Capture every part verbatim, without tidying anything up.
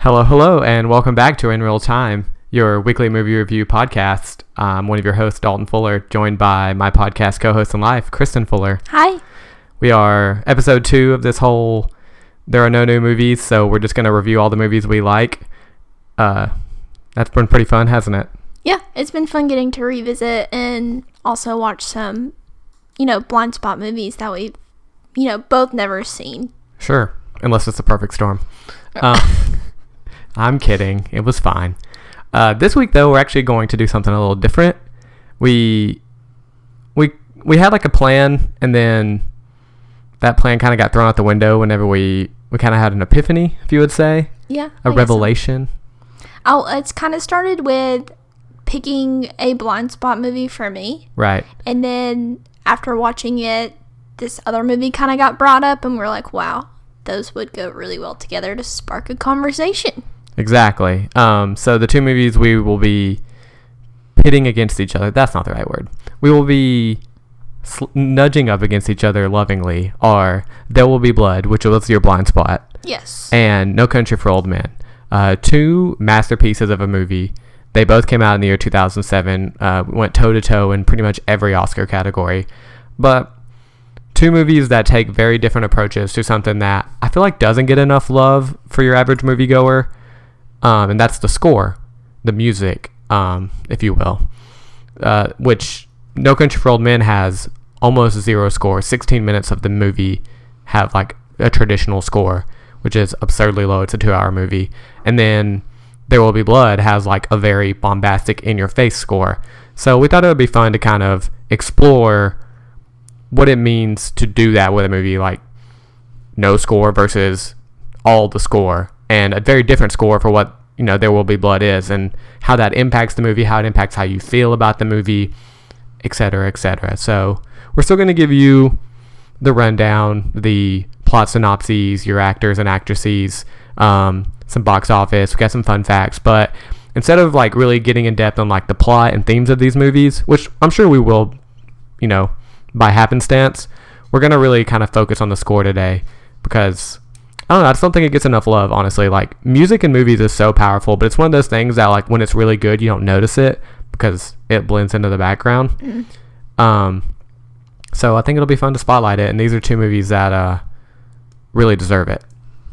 Hello, hello, and welcome back to In Real Time, your weekly movie review podcast. I'm one of your hosts, Dalton Fuller, joined by my podcast co-host in life, Kristen Fuller. Hi. We are episode two of this whole There Are No New Movies, so we're just going to review all the movies we like. Uh, that's been pretty fun, hasn't it? Yeah, it's been fun getting to revisit and also watch some, you know, blind spot movies that we've, you know, both never seen. Sure, unless it's a perfect storm. Uh, I'm kidding. It was fine. Uh, this week, though, we're actually going to do something a little different. We we we had like a plan, and then that plan kind of got thrown out the window whenever we, we kind of had an epiphany, if you would say. Yeah. A revelation. So. Oh, it's kind of started with picking a blind spot movie for me. Right. And then after watching it, this other movie kind of got brought up, and we're like, wow, those would go really well together to spark a conversation. Exactly. Um, so the two movies we will be pitting against each other, that's not the right word. We will be sl- nudging up against each other lovingly are There Will Be Blood, which was your blind spot. Yes. And No Country for Old Men. Uh, two masterpieces of a movie. They both came out in the year two thousand seven. Uh, went toe-to-toe in pretty much every Oscar category. But two movies that take very different approaches to something that I feel like doesn't get enough love for your average moviegoer. Um, and that's the score, the music, um, if you will, uh, which No Country for Old Men has almost zero score. sixteen minutes of the movie have like a traditional score, which is absurdly low. It's a two-hour movie. And then There Will Be Blood has like a very bombastic, in-your-face score. So we thought it would be fun to kind of explore what it means to do that with a movie, like no score versus all the score, and a very different score for what, you know, There Will Be Blood is, and how that impacts the movie, how it impacts how you feel about the movie, et cetera, et cetera. So we're still going to give you the rundown, the plot synopses, your actors and actresses, um, some box office. We got some fun facts, but instead of like really getting in depth on like the plot and themes of these movies, which I'm sure we will, you know, by happenstance, we're going to really kind of focus on the score today because I don't know, I just don't think it gets enough love, honestly. Like, music in movies is so powerful, but it's one of those things that, like, when it's really good, you don't notice it because it blends into the background. Mm. Um, so I think it'll be fun to spotlight it, and these are two movies that uh, really deserve it.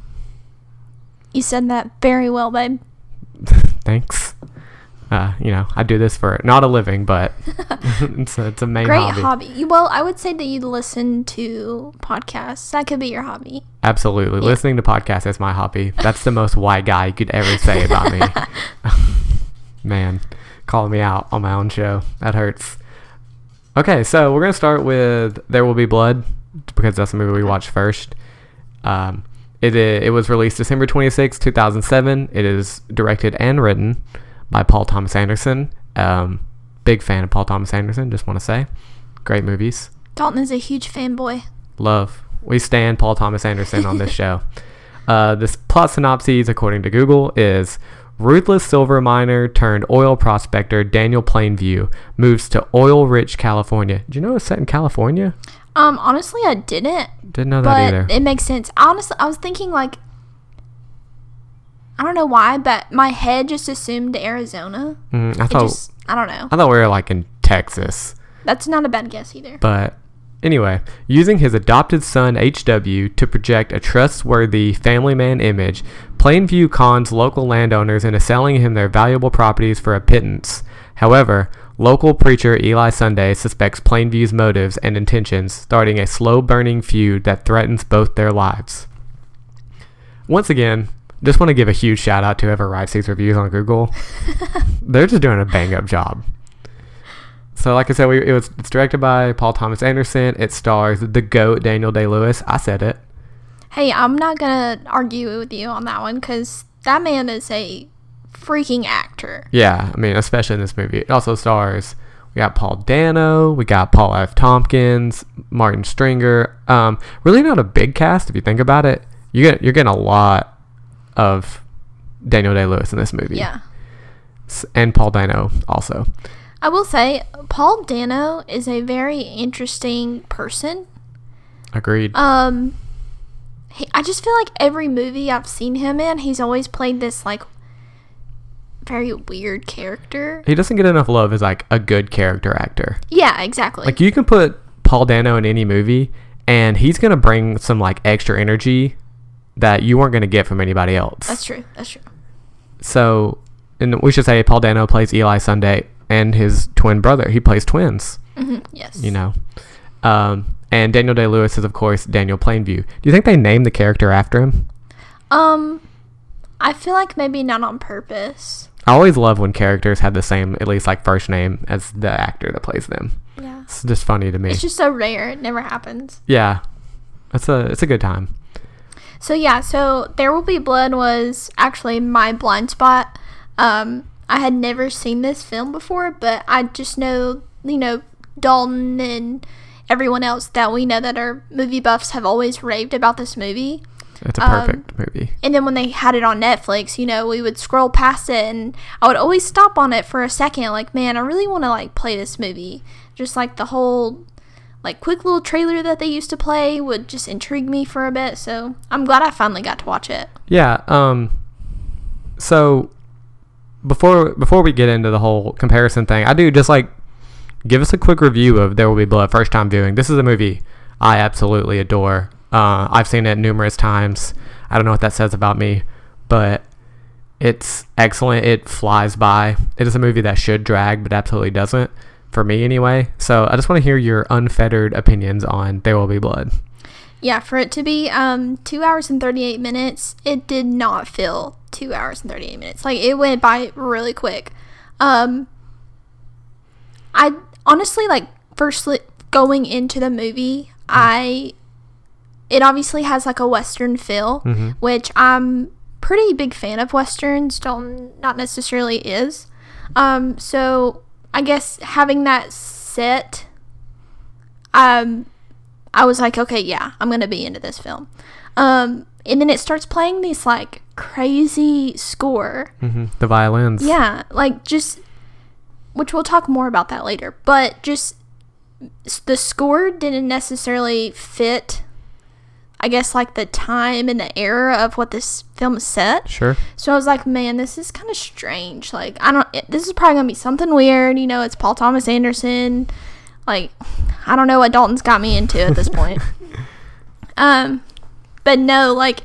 You said that very well, babe. Thanks. Uh, you know, I do this for not a living, but it's, a, it's a main Great hobby. hobby. Well, I would say that you listen to podcasts. That could be your hobby. Absolutely. Yeah. Listening to podcasts is my hobby. That's the most white guy you could ever say about me. Man, calling me out on my own show. That hurts. Okay, so we're going to start with There Will Be Blood because that's the movie we watched first. Um, it it was released December twenty-sixth, two thousand seven. It is directed and written by Paul Thomas Anderson. Um, big fan of Paul Thomas Anderson, just want to say. Great movies. Dalton is a huge fanboy. Love. We stand Paul Thomas Anderson on this show. Uh, this plot synopsis, according to Google, is ruthless silver miner turned oil prospector Daniel Plainview moves to oil-rich California. Did you know it's set in California? Um, honestly, I didn't. Didn't know that either. But it makes sense. Honestly, I was thinking like, I don't know why, but my head just assumed Arizona. Mm, I thought. Just, I don't know. I thought we were like in Texas. That's not a bad guess either. But anyway, using his adopted son H W to project a trustworthy family man image, Plainview cons local landowners into selling him their valuable properties for a pittance. However, local preacher Eli Sunday suspects Plainview's motives and intentions, starting a slow-burning feud that threatens both their lives. Once again, just want to give a huge shout out to whoever writes these reviews on Google. They're just doing a bang up job. So like I said, we, it was it's directed by Paul Thomas Anderson. It stars the GOAT Daniel Day-Lewis. I said it. Hey, I'm not gonna argue with you on that one because that man is a freaking actor. Yeah, I mean, especially in this movie. It also stars, we got Paul Dano, we got Paul F. Tompkins, Martin Stringer. Um, really not a big cast if you think about it. You get you're getting a lot of Daniel Day-Lewis in this movie. Yeah. And Paul Dano also. I will say, Paul Dano is a very interesting person. Agreed. Um, he, I just feel like every movie I've seen him in, he's always played this like very weird character. He doesn't get enough love as like a good character actor. Yeah, exactly. Like you can put Paul Dano in any movie and he's going to bring some like extra energy that you weren't going to get from anybody else. That's true. That's true. So, and we should say Paul Dano plays Eli Sunday and his twin brother. He plays twins. Mm-hmm. Yes. You know. Um, and Daniel Day-Lewis is, of course, Daniel Plainview. Do you think they named the character after him? Um, I feel like maybe not on purpose. I always love when characters have the same, at least like first name as the actor that plays them. Yeah. It's just funny to me. It's just so rare. It never happens. Yeah. It's a, it's a good time. So yeah, so There Will Be Blood was actually my blind spot. Um, I had never seen this film before, but I just know, you know, Dalton and everyone else that we know that are movie buffs have always raved about this movie. It's a perfect um, movie. And then when they had it on Netflix, you know, we would scroll past it and I would always stop on it for a second. Like, man, I really want to like play this movie. Just like the whole like quick little trailer that they used to play would just intrigue me for a bit. So I'm glad I finally got to watch it. Yeah. Um, so before, before we get into the whole comparison thing, I do just like give us a quick review of There Will Be Blood first time viewing. This is a movie I absolutely adore. Uh, I've seen it numerous times. I don't know what that says about me, but it's excellent. It flies by. It is a movie that should drag, but absolutely doesn't, for me anyway. So I just want to hear your unfettered opinions on There Will Be Blood. Yeah, for it to be um, two hours and thirty-eight minutes, it did not feel two hours and thirty-eight minutes. Like, it went by really quick. Um, I honestly, like, firstly, going into the movie, mm. I... It obviously has like a Western feel, mm-hmm. which I'm pretty big fan of Westerns. Dalton not necessarily is. Um, so I guess having that set, um, I was like, okay, yeah, I'm going to be into this film. Um, and then it starts playing this like crazy score. Mm-hmm. The violins. Yeah. Like just, which we'll talk more about that later, but just the score didn't necessarily fit, I guess, like the time and the era of what this film is set. Sure. So I was like, man, this is kind of strange. Like, I don't, it, this is probably going to be something weird. You know, it's Paul Thomas Anderson. Like, I don't know what Dalton's got me into at this point. um, but no, like,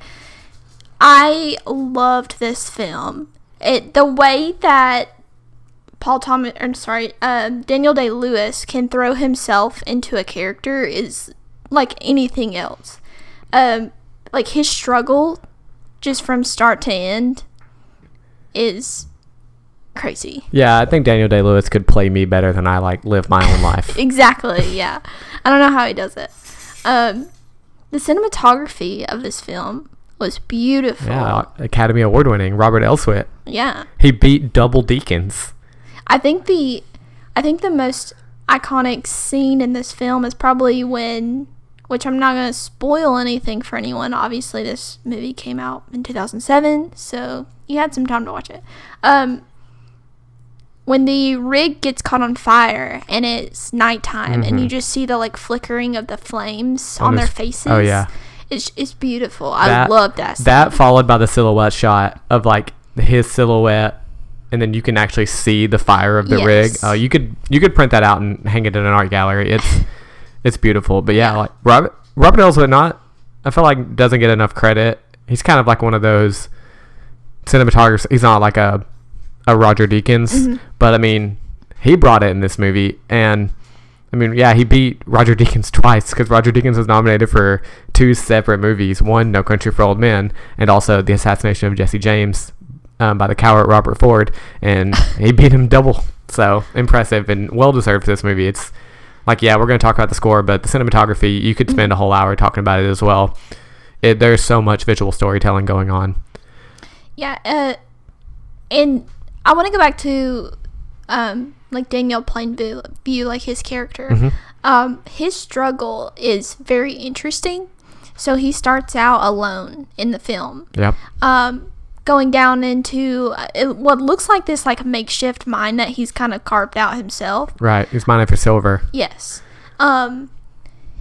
I loved this film. It, the way that Paul Thomas, or sorry, uh, Daniel Day-Lewis can throw himself into a character is like anything else. Um, like his struggle, just from start to end, is crazy. Yeah, I think Daniel Day-Lewis could play me better than I like live my own life. Exactly. Yeah, I don't know how he does it. Um, the cinematography of this film was beautiful. Yeah, Academy Award winning Robert Elswit. Yeah, he beat Double Deacons. I think the, I think the most iconic scene in this film is probably when. Which I'm not going to spoil anything for anyone. Obviously, this movie came out in two thousand seven, so you had some time to watch it. Um, when the rig gets caught on fire and it's nighttime, mm-hmm. and you just see the like flickering of the flames on, on their faces. Oh yeah, it's it's beautiful. That, I love that scene. That followed by the silhouette shot of like his silhouette, and then you can actually see the fire of the yes. rig. Oh, uh, you could you could print that out and hang it in an art gallery. It's It's beautiful, but yeah, yeah. like Robert Robert Elswit, not I feel like doesn't get enough credit. He's kind of like one of those cinematographers. He's not like a a Roger Deakins, mm-hmm. but I mean, he brought it in this movie, and I mean, yeah, he beat Roger Deakins twice because Roger Deakins was nominated for two separate movies: one, No Country for Old Men, and also The Assassination of Jesse James um, by the coward Robert Ford, and he beat him double. So impressive and well deserved for this movie. It's like, yeah, we're going to talk about the score, but the cinematography, you could spend a whole hour talking about it as well. It, there's so much visual storytelling going on. Yeah, uh, and I want to go back to, um, like, Daniel Plainview, like, his character. Mm-hmm. Um, his struggle is very interesting. So he starts out alone in the film. Yep. Um, going down into uh, what looks like this like makeshift mine that he's kind of carved out himself. Right, he's mining for silver. Yes. Um,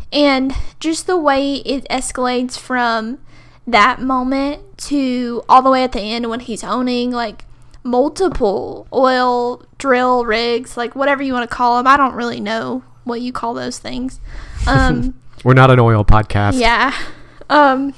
And just the way it escalates from that moment to all the way at the end when he's owning like multiple oil drill rigs, like whatever you want to call them. I don't really know what you call those things. Um, We're not an oil podcast. Yeah. Um,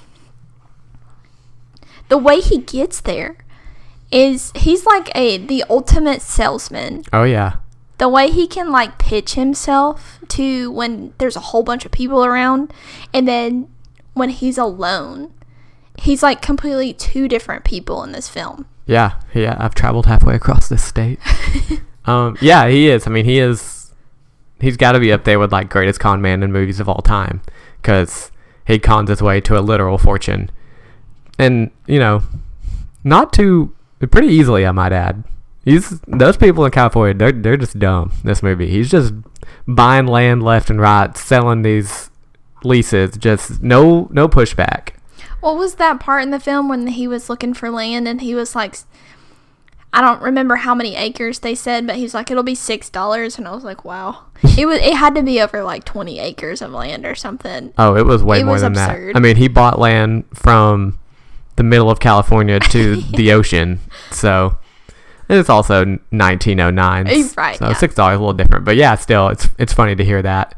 the way he gets there is he's like a the ultimate salesman. Oh, yeah. The way he can like pitch himself to when there's a whole bunch of people around, and then when he's alone, he's like completely two different people in this film. Yeah, yeah. I've traveled halfway across this state. um, yeah, he is. I mean, he is. He's got to be up there with like greatest con man in movies of all time, because he cons his way to a literal fortune, and you know, not too pretty easily, I might add. He's those people in California. They're they're just dumb. This movie. He's just buying land left and right, selling these leases. Just no no pushback. What was that part in the film when he was looking for land and he was like, I don't remember how many acres they said, but he was like, it'll be six dollars, and I was like, wow. It was. It had to be over like twenty acres of land or something. Oh, it was way it more was than absurd. that. I mean, he bought land from the middle of California to the ocean, so it's also nineteen oh nine. Right. So yeah. six dollars a little different, but yeah, still, it's it's funny to hear that.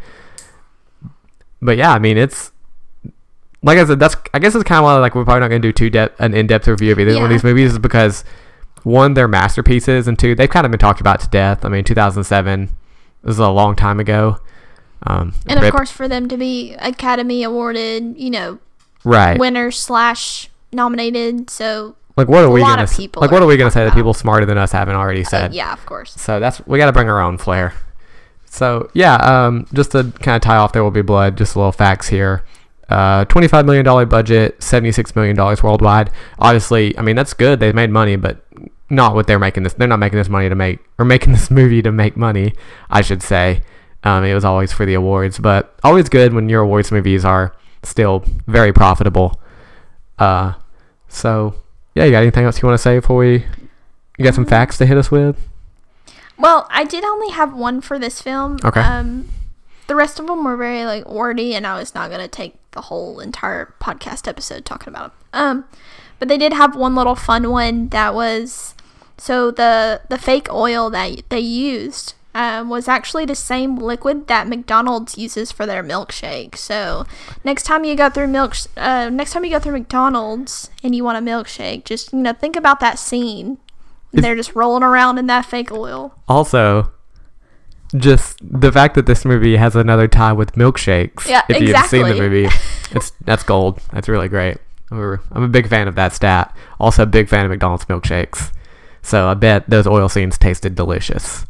But yeah, I mean, it's like I said, that's I guess it's kind of why like we're probably not going to do too de- an in-depth review of either Yeah. one of these movies, is because one, they're masterpieces, and two, they've kind of been talked about to death. I mean, two thousand seven this is a long time ago. Um, And of rip- course, for them to be Academy awarded, you know, right? winners slash nominated. So Like, what are a we lot gonna of s- people like? What are are we gonna say that talking people smarter than us haven't already uh, said? yeah, of course. So that's we got to bring our own flair. So yeah, um, just to kind of tie off, There Will Be Blood. Just a little facts here. Uh, twenty-five million dollars budget, seventy-six million dollars worldwide. Obviously, I mean that's good. They made money, but not what they're making this. They're not making this money to make or making this movie to make money, I should say. Um, it was always for the awards, but always good when your awards movies are still very profitable. Uh, so yeah, you got anything else you want to say before we? You got some facts to hit us with? Well, I did only have one for this film. Okay. Um, the rest of them were very like wordy, and I was not gonna take the whole entire podcast episode talking about them. Um, but they did have one little fun one that was so the the fake oil that they used um, was actually the same liquid that McDonald's uses for their milkshake. So next time you go through milk, uh, next time you go through McDonald's and you want a milkshake, just you know think about that scene. They're just rolling around in that fake oil. Also, just the fact that this movie has another tie with milkshakes. Yeah, if you've seen the exactly. movie, it's that's gold. That's really great. I'm a, I'm a big fan of that stat. Also, a big fan of McDonald's milkshakes. So I bet those oil scenes tasted delicious.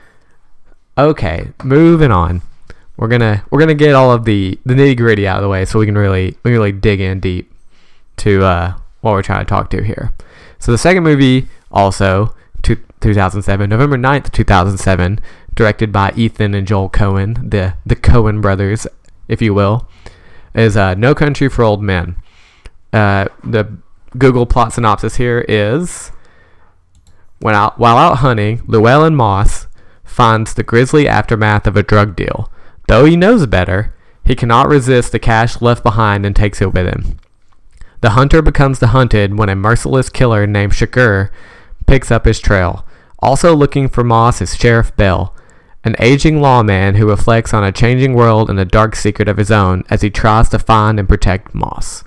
Okay, moving on. We're gonna we're gonna get all of the, the nitty gritty out of the way, so we can really we can really dig in deep to uh, what we're trying to talk to here. So the second movie, also two, two thousand seven, November ninth, two thousand seven, directed by Ethan and Joel Coen, the the Coen brothers, if you will, is uh, No Country for Old Men. Uh, the Google plot synopsis here is: when out, while out hunting, Llewellyn Moss finds the grisly aftermath of a drug deal. Though he knows better, he cannot resist the cash left behind and takes it with him. The hunter becomes the hunted when a merciless killer named Shakur picks up his trail. Also looking for Moss is Sheriff Bell, an aging lawman who reflects on a changing world and a dark secret of his own as he tries to find and protect Moss.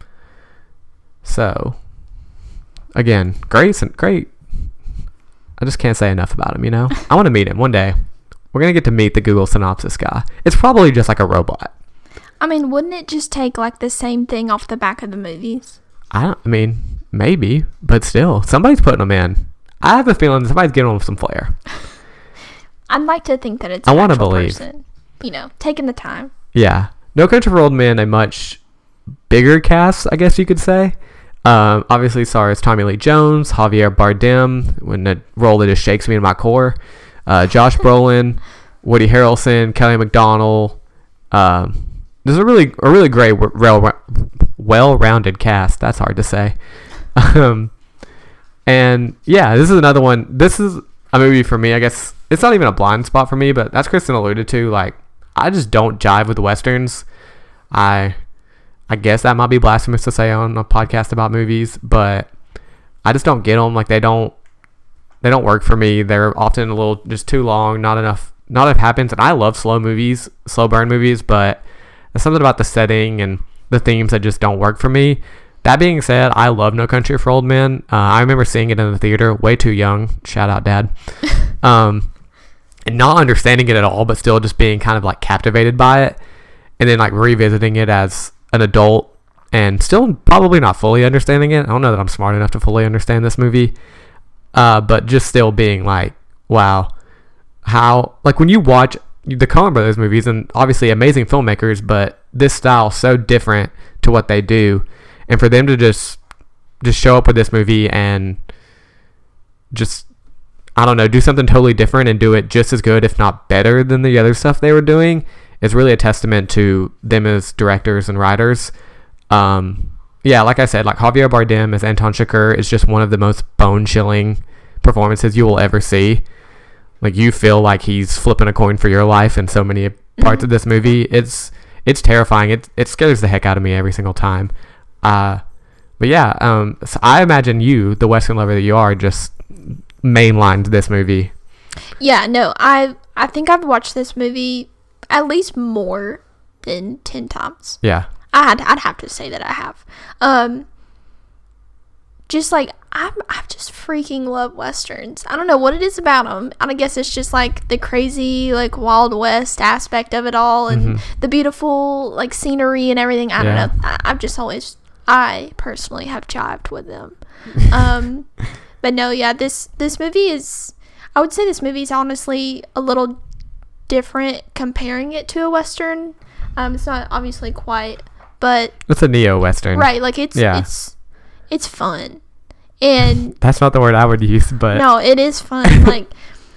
So, again, great, great. I just can't say enough about him, you know? I want to meet him one day. We're going to get to meet the Google synopsis guy. It's probably just like a robot. I mean, wouldn't it just take like the same thing off the back of the movies? I don't, I mean, maybe, but still, somebody's putting them in. I have a feeling somebody's giving them some flair. I'd like to think that it's I an wanna actual believe. person, you know, taking the time. Yeah. No Country for Old Men, a much bigger cast, I guess you could say. Um, obviously stars Tommy Lee Jones, Javier Bardem, when the role that just shakes me in my core. Uh, Josh Brolin, Woody Harrelson, Kelly MacDonald. Um, this is a really, a really great, well, well-rounded cast. That's hard to say. Um, and yeah, this is another one. This is a movie for me. I guess it's not even a blind spot for me, but as Kristen alluded to, like I just don't jive with westerns. I I guess that might be blasphemous to say on a podcast about movies, but I just don't get them. Like they don't they don't work for me. They're often a little just too long. Not enough. Not enough happens. And I love slow movies, slow burn movies, but there's something about the setting and the themes that just don't work for me. That being said, I love No Country for Old Men. Uh, I remember seeing it in the theater, way too young. Shout out, Dad. um, and not understanding it at all, but still just being kind of like captivated by it, and then like revisiting it as an adult and still probably not fully understanding it. I don't know that I'm smart enough to fully understand this movie, uh, but just still being like, wow, how like when you watch the Coen Brothers movies, and obviously amazing filmmakers, but this style so different to what they do. And for them to just just show up with this movie and just, I don't know, do something totally different and do it just as good, if not better, than the other stuff they were doing is really a testament to them as directors and writers. Um, yeah, like I said, like Javier Bardem as Anton Chigurh is just one of the most bone-chilling performances you will ever see. Like, you feel like he's flipping a coin for your life in so many parts of this movie. It's it's terrifying. It it scares the heck out of me every single time. Uh, but yeah, um, so I imagine you, the Western lover that you are, just mainlined this movie. Yeah, no, I I think I've watched this movie at least more than ten times. Yeah, I'd I'd have to say that I have. Um, just like I'm, I just freaking love westerns. I don't know what it is about them. I guess it's just like the crazy, like Wild West aspect of it all, and mm-hmm. the beautiful like scenery and everything. I yeah. don't know. I, I've just always, I personally have jived with them. Um, but no, yeah, this this movie is. I would say this movie is honestly a little different comparing it to a western. Um, it's not obviously quite, but it's a neo-western, right? Like it's yeah. it's it's fun, and that's not the word I would use, but no, it is fun. Like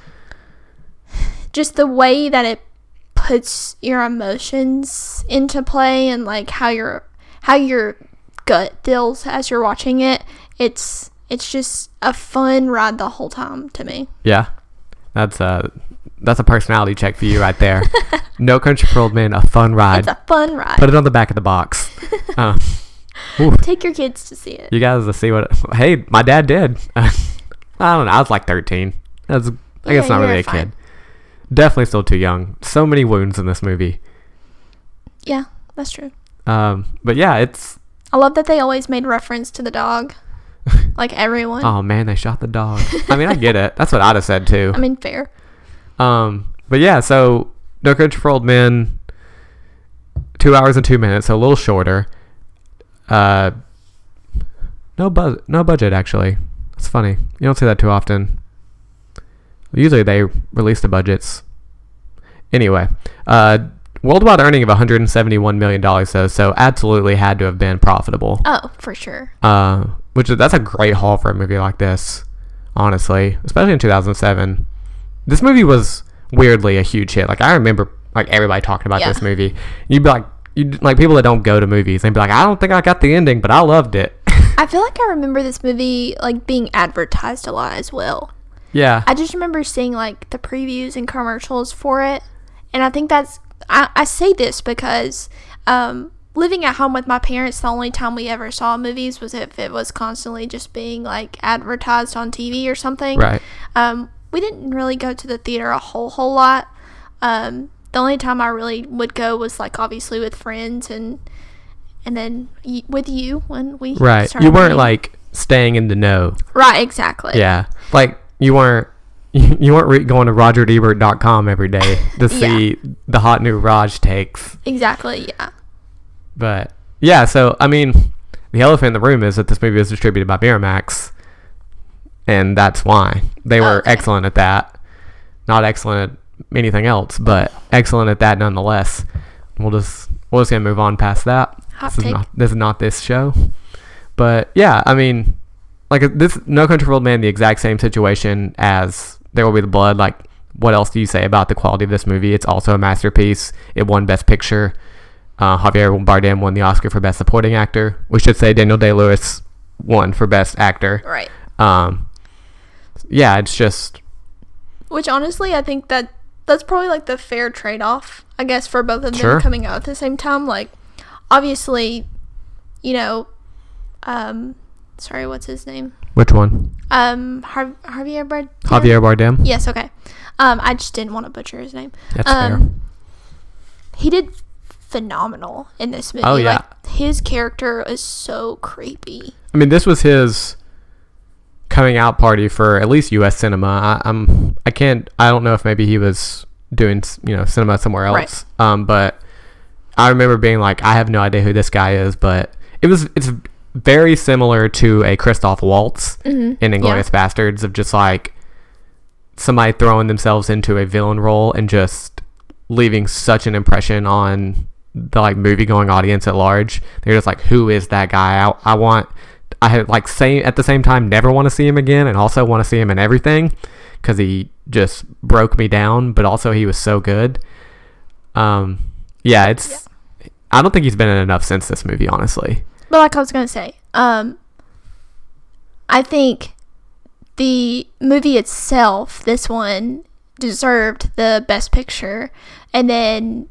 just the way that it puts your emotions into play, and like how your how your gut feels as you're watching it. It's It's just a fun ride the whole time to me. Yeah, that's a that's a personality check for you right there. No Country for Old Men, a fun ride. It's a fun ride. Put it on the back of the box. Uh, Take your kids to see it. You guys to see what? Hey, my dad did. Uh, I don't know. I was like thirteen. That's I yeah, guess not really a fine. kid. Definitely still too young. So many wounds in this movie. Yeah, that's true. Um, but yeah, it's. I love that they always made reference to the dog. Like everyone. Oh man, they shot the dog. I mean, I get it. That's what I'd have said too. I mean, fair. Um, but yeah, so No Country for Old Men, two hours and two minutes, so a little shorter. Uh, no buzz, no budget actually. It's funny. You don't see that too often. Usually they release the budgets. Anyway, uh, worldwide earning of one hundred seventy-one million dollars though, so absolutely had to have been profitable. Oh, for sure. Uh, which is, that's a great haul for a movie like this, honestly, especially in two thousand seven. This movie was weirdly a huge hit. Like, I remember like everybody talking about yeah. this movie. You'd be like, you'd, like people that don't go to movies, they'd be like, I don't think I got the ending, but I loved it. I feel like I remember this movie like being advertised a lot as well. Yeah. I just remember seeing like the previews and commercials for it, and I think that's. I, I say this because um, living at home with my parents, the only time we ever saw movies was if it was constantly just being like advertised on T V or something. Right. Um, we didn't really go to the theater a whole whole lot. Um, the only time I really would go was like obviously with friends and and then y- with you when we right. started You weren't meeting. like staying in the know. Right. Exactly. Yeah. Like you weren't. You weren't re- going to roger ebert dot com every day to see yeah. the hot new Raj takes. Exactly, yeah. But, yeah, so, I mean, the elephant in the room is that this movie was distributed by Miramax, and that's why. They were okay. excellent at that. Not excellent at anything else, but excellent at that nonetheless. We'll just, we're just going to move on past that. Hot this take. Is not, this is not this show. But, yeah, I mean, like, this No Country for Old Men, the exact same situation as There Will Be the Blood. Like, what else do you say about the quality of this movie? It's also a masterpiece. It won Best Picture. Uh, Javier Bardem won the Oscar for Best Supporting Actor. We should say Daniel Day-Lewis won for Best Actor. Right. Um, yeah, it's just... Which, honestly, I think that that's probably like the fair trade-off, I guess, for both of them Sure. coming out at the same time. Like, obviously, you know, um, sorry, what's his name? Which one? Um, Har- Javier Bardem. Javier Bardem? Yes, okay. Um, I just didn't want to butcher his name. That's um, fair. He did phenomenal in this movie. Oh, yeah. Like, his character is so creepy. I mean, this was his coming out party for at least U S cinema. I, I'm I can't I don't know if maybe he was doing, you know, cinema somewhere else. Right. Um, but I remember being like, I have no idea who this guy is, but it was it's very similar to a Christoph Waltz Mm-hmm. in Inglourious Yeah. Bastards of just like somebody throwing themselves into a villain role and just leaving such an impression on the like movie going audience at large. They're just like, who is that guy? I, I want I had like same at the same time never want to see him again and also want to see him in everything because he just broke me down, but also he was so good. Um yeah, it's yeah. I don't think he's been in enough since this movie, honestly. But like I was gonna say, um, I think the movie itself, this one, deserved the Best Picture, and then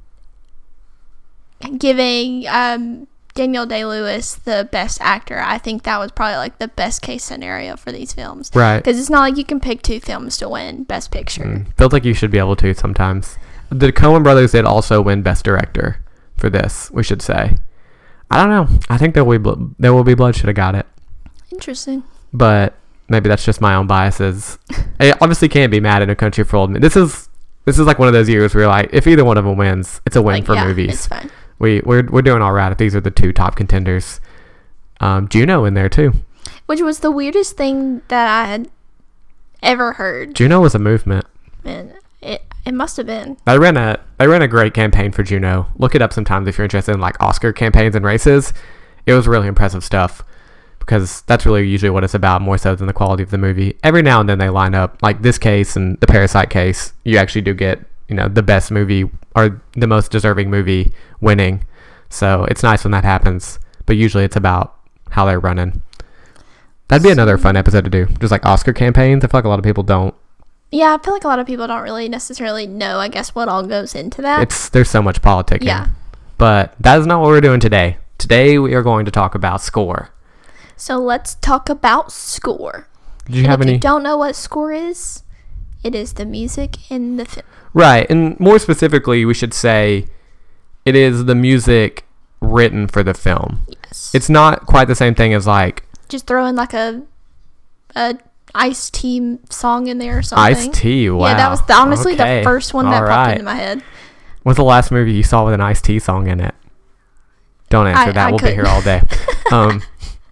giving um, Daniel Day-Lewis the Best Actor, I think that was probably like the best case scenario for these films. Right. Because it's not like you can pick two films to win Best Picture. Mm, feels like you should be able to sometimes. The Coen brothers did also win Best Director for this, we should say. I don't know. I think There Will Be, Blo- there Will Be Blood should have got it. Interesting. But maybe that's just my own biases. I obviously can't be mad at A Country for Old Men. This is this is like one of those years where like if either one of them wins, it's a win Like, for yeah, movies. it's fine. We we're we're doing all right if these are the two top contenders. Um, Juno in there too. Which was the weirdest thing that I had ever heard. Juno was a movement. Man, it it must have been. They ran a they ran a great campaign for Juno. Look it up sometimes if you're interested in like Oscar campaigns and races. It was really impressive stuff because that's really usually what it's about more so than the quality of the movie. Every now and then they line up like this case and the Parasite case. You actually do get, you know, the best movie or the most deserving movie winning. So it's nice when that happens. But usually it's about how they're running. That'd be another fun episode to do. Just like Oscar campaigns. I feel like a lot of people don't. Yeah, I feel like a lot of people don't really necessarily know, I guess, what all goes into that. It's there's so much politicking. Yeah. But that is not what we're doing today. Today we are going to talk about score. So let's talk about score. Did you And have if any? you don't know what score is, it is the music in the film. Right, and more specifically, we should say it is the music written for the film. Yes. It's not quite the same thing as like Just throw in like a a Ice-T song in there or something. Ice-T. Wow. Yeah, that was the, honestly Okay. the first one that All popped right. into my head. What's the last movie you saw with an Ice-T song in it? Don't answer I- that. I we'll couldn't. be here all day. um,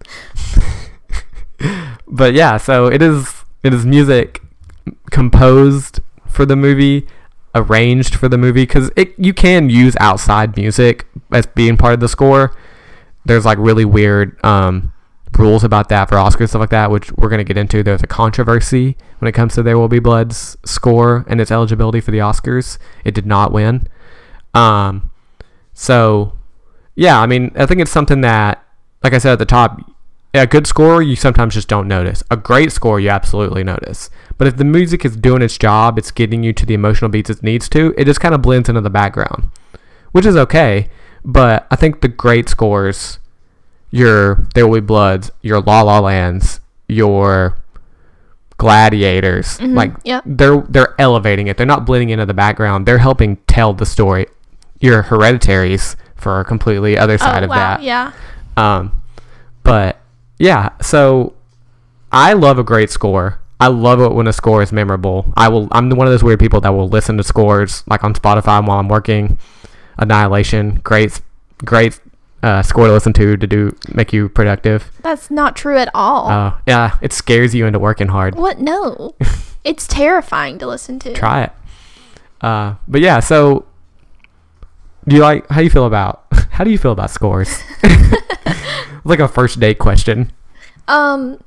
but yeah, so it is. It is music composed for the movie, arranged for the movie, because it you can use outside music as being part of the score. There's like really weird um, rules about that for Oscars, stuff like that, which we're going to get into. There's a controversy when it comes to There Will Be Blood's score and its eligibility for the Oscars. It did not win. Um, so, yeah, I mean, I think it's something that, like I said at the top, a good score you sometimes just don't notice. A great score you absolutely notice. But if the music is doing its job, it's getting you to the emotional beats it needs to, it just kind of blends into the background, which is okay. But I think the great scores, your There Will Be Bloods, your La La Lands, your Gladiators, Mhm, like yep. they're they're elevating it. They're not blending into the background. They're helping tell the story. Your Hereditaries for a completely other side oh, of wow, that. Yeah. Um, but yeah, so I love a great score. I love it when a score is memorable. I will. I'm one of those weird people that will listen to scores like on Spotify while I'm working. Annihilation, great, great uh, score to listen to to do make you productive. That's not true at all. Uh, yeah, it scares you into working hard. What? No. It's terrifying to listen to. Try it. Uh, but yeah, so do you like? How do you feel about? How do you feel about scores? Like a first date question. Um,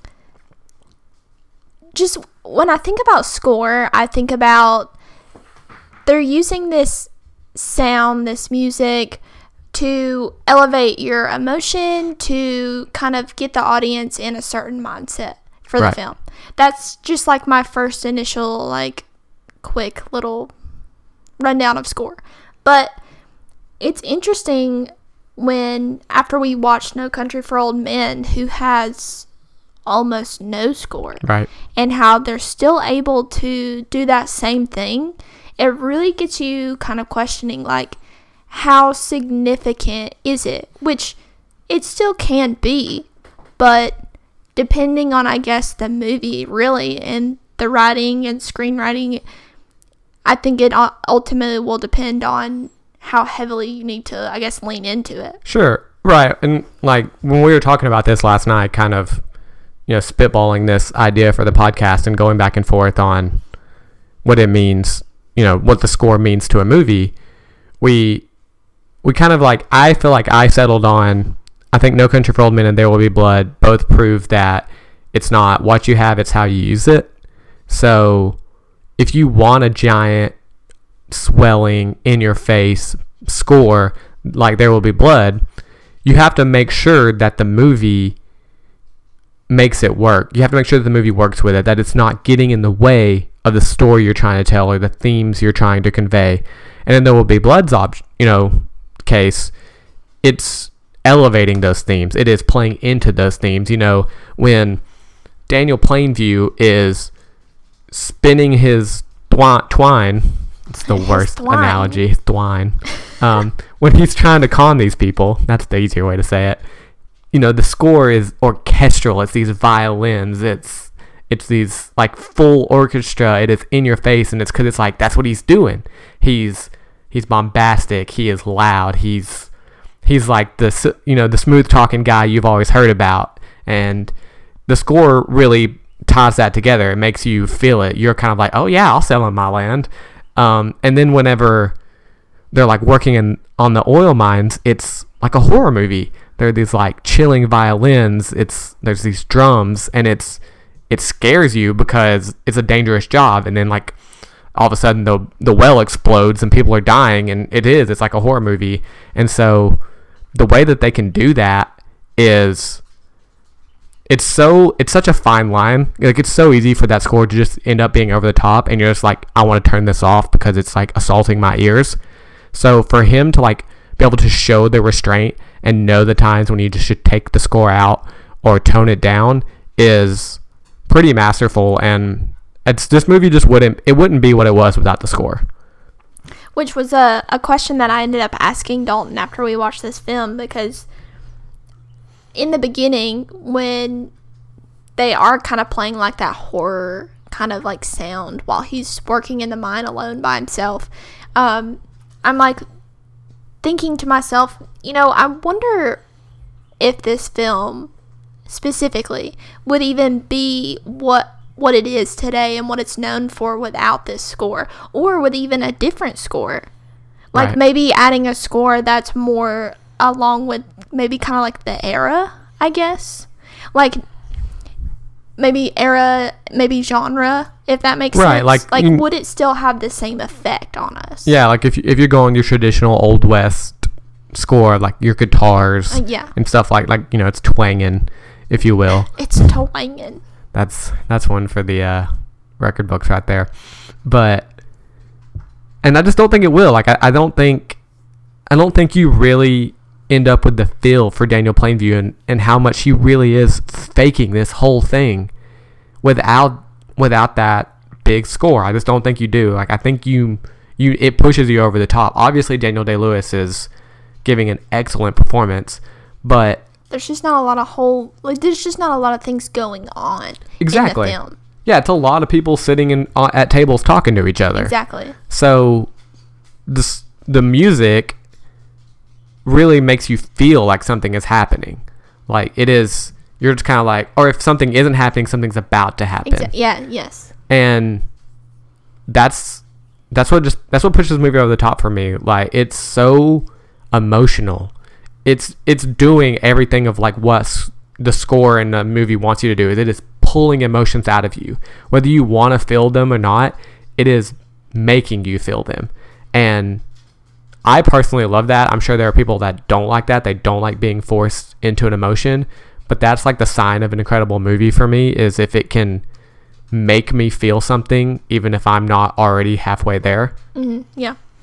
just when I think about score, I think about they're using this sound, this music to elevate your emotion, to kind of get the audience in a certain mindset for the Right. film. That's just like my first initial, like, quick little rundown of score. But it's interesting when, after we watched No Country for Old Men, who has almost no score, right, and how they're still able to do that same thing, it really gets you kind of questioning, like, how significant is it? Which it still can be, but depending on, I guess, the movie, really, and the writing and screenwriting, I think it ultimately will depend on how heavily you need to, I guess, lean into it. Sure, right. And, like, when we were talking about this last night, kind of, you know, spitballing this idea for the podcast and going back and forth on what it means, you know, what the score means to a movie, we we kind of, like, I feel like I settled on, I think No Country for Old Men and There Will Be Blood both prove that it's not what you have, it's how you use it. So if you want a giant, swelling, in your face score like There Will Be Blood, you have to make sure that the movie makes it work. You have to make sure that the movie works with it, that it's not getting in the way of the story you're trying to tell or the themes you're trying to convey. And then There Will Be Blood's ob- you know, case, it's elevating those themes. It is playing into those themes. You know, when Daniel Plainview is spinning his twi- twine, it's the His worst twine. analogy, twine. Um, when he's trying to con these people, that's the easier way to say it. You know, the score is orchestral. It's these violins. It's it's these, like, full orchestra. It is in your face, and it's because it's like that's what he's doing. He's he's bombastic. He is loud. He's he's like the you know the smooth talking guy you've always heard about, and the score really ties that together. It makes you feel it. You're kind of like, oh yeah, I'll sell him my land. Um, and then whenever they're, like, working in on the oil mines, it's like a horror movie. There are these, like, chilling violins. It's there's these drums, and it's it scares you because it's a dangerous job. And then, like, all of a sudden the the well explodes and people are dying, and it is it's like a horror movie. And so the way that they can do that is it's so it's such a fine line. Like, it's so easy for that score to just end up being over the top, and you're just like, I want to turn this off because it's, like, assaulting my ears. So for him to, like, be able to show the restraint and know the times when you just should take the score out or tone it down is pretty masterful. And it's this movie just wouldn't it wouldn't be what it was without the score. Which was a, a question that I ended up asking Dalton after we watched this film, because in the beginning, when they are kind of playing, like, that horror kind of, like, sound while he's working in the mine alone by himself, um, I'm, like, thinking to myself, you know, I wonder if this film specifically would even be what what it is today and what it's known for without this score, or with even a different score. Like, Right. maybe adding a score that's more along with maybe kind of like the era, I guess. Like, maybe era, maybe genre, if that makes Right, sense. like, like you- would it still have the same effect on us? Yeah, like if you, if you're going your traditional Old West score, like your guitars Uh, yeah. and stuff like like you know it's twanging, if you will. It's twanging. That's that's one for the uh, record books right there. But and I just don't think it will. Like I, I don't think I don't think you really end up with the feel for Daniel Plainview and, and how much he really is faking this whole thing without without that big score. I just don't think you do. Like I think you you it pushes you over the top. Obviously Daniel Day-Lewis is giving an excellent performance, but There's just not a lot of whole, like, there's just not a lot of things going on Exactly. in the film. yeah, it's a lot of people sitting in uh, at tables talking to each other. Exactly. So this the music really makes you feel like something is happening. Like it is you're just kind of like, or if something isn't happening, something's about to happen. Exa- yeah, yes. And that's that's what just that's what pushes this movie over the top for me. Like it's so emotional. It's it's doing everything of like what s- the score in the movie wants you to do. It is pulling emotions out of you, whether you want to feel them or not. It is making you feel them, and I personally love that. I'm sure there are people that don't like that. They don't like being forced into an emotion, but that's like the sign of an incredible movie for me, is if it can make me feel something even if I'm not already halfway there. Mm-hmm. Yeah.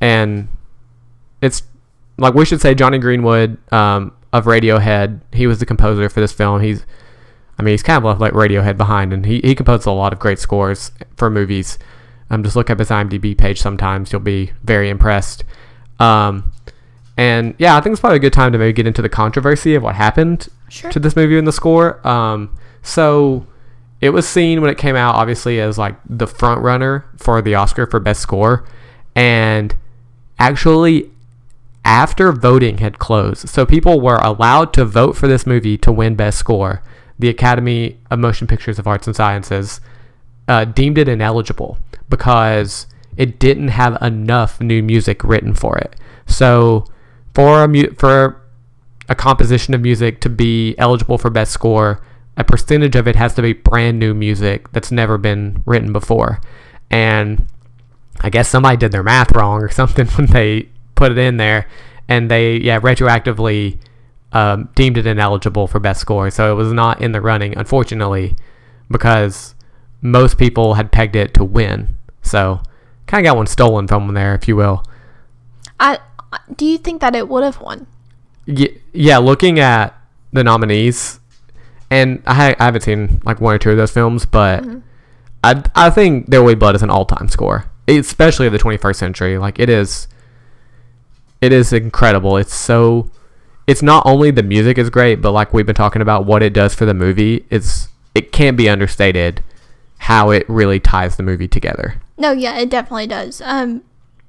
and it's like we should say Johnny Greenwood um, of Radiohead. He was the composer for this film. He's, I mean, he's kind of left like Radiohead behind, and he he composed a lot of great scores for movies. Um, just look up his IMDb page. Sometimes you'll be very impressed. Um, and yeah, I think it's probably a good time to maybe get into the controversy of what happened Sure. to this movie and the score. Um, so it was seen when it came out, obviously, as like the front runner for the Oscar for Best Score, and actually after voting had closed, so people were allowed to vote for this movie to win Best Score, the Academy of Motion Pictures of Arts and Sciences uh, deemed it ineligible because it didn't have enough new music written for it. So for a mu- for a composition of music to be eligible for Best Score, a percentage of it has to be brand new music that's never been written before. And I guess somebody did their math wrong or something when they put it in there, and they yeah retroactively um, deemed it ineligible for Best Score. So it was not in the running, unfortunately, because most people had pegged it to win. So kind of got one stolen from them there, if you will. I do you think that it would have won? Yeah, yeah, looking at the nominees, and I, ha- I haven't seen like one or two of those films, but mm-hmm. I I think There Will Be Blood is an all-time score, especially of the twenty-first century. Like it is, it is incredible. It's so, it's not only the music is great, but like we've been talking about, what it does for the movie, it's it can't be understated how it really ties the movie together. No, yeah, it definitely does. Um,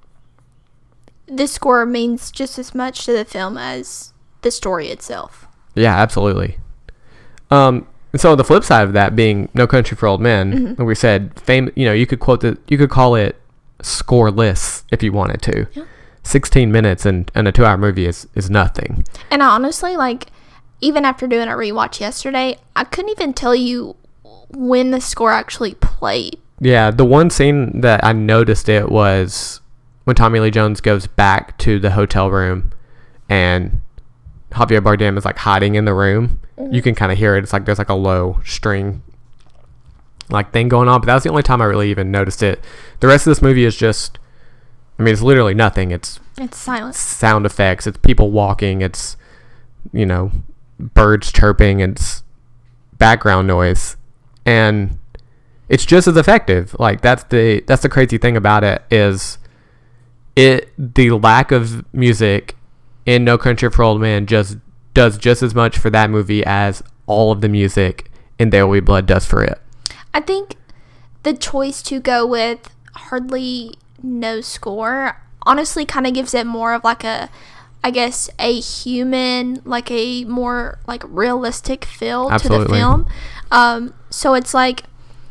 this score means just as much to the film as the story itself. Yeah, absolutely. Um, and so the flip side of that being No Country for Old Men, mm-hmm. like we said, fame. You know, you could quote the, you could call it scoreless if you wanted to. Yeah. Sixteen minutes and, and a two-hour movie is is nothing. And I honestly, like, even after doing a rewatch yesterday, I couldn't even tell you when the score actually played. Yeah, the one scene that I noticed it was when Tommy Lee Jones goes back to the hotel room and Javier Bardem is like hiding in the room. Mm-hmm. You can kind of hear it. It's like there's like a low string like thing going on, but that was the only time I really even noticed it. The rest of this movie is just, I mean, it's literally nothing. It's it's silent. Sound effects. It's people walking. It's, you know, birds chirping. It's background noise. And it's just as effective. Like that's the that's the crazy thing about it is it the lack of music in No Country for Old Men just does just as much for that movie as all of the music in There Will Be Blood does for it. I think the choice to go with hardly no score honestly kind of gives it more of like a, I guess, a human, like a more like realistic feel Absolutely. to the film. Um, so it's like,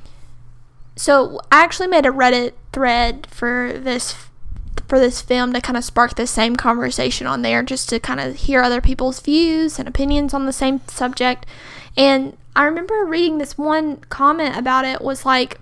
so I actually made a Reddit thread for this for this film to kind of spark the same conversation on there, just to kind of hear other people's views and opinions on the same subject. And I remember reading this one comment about it was like,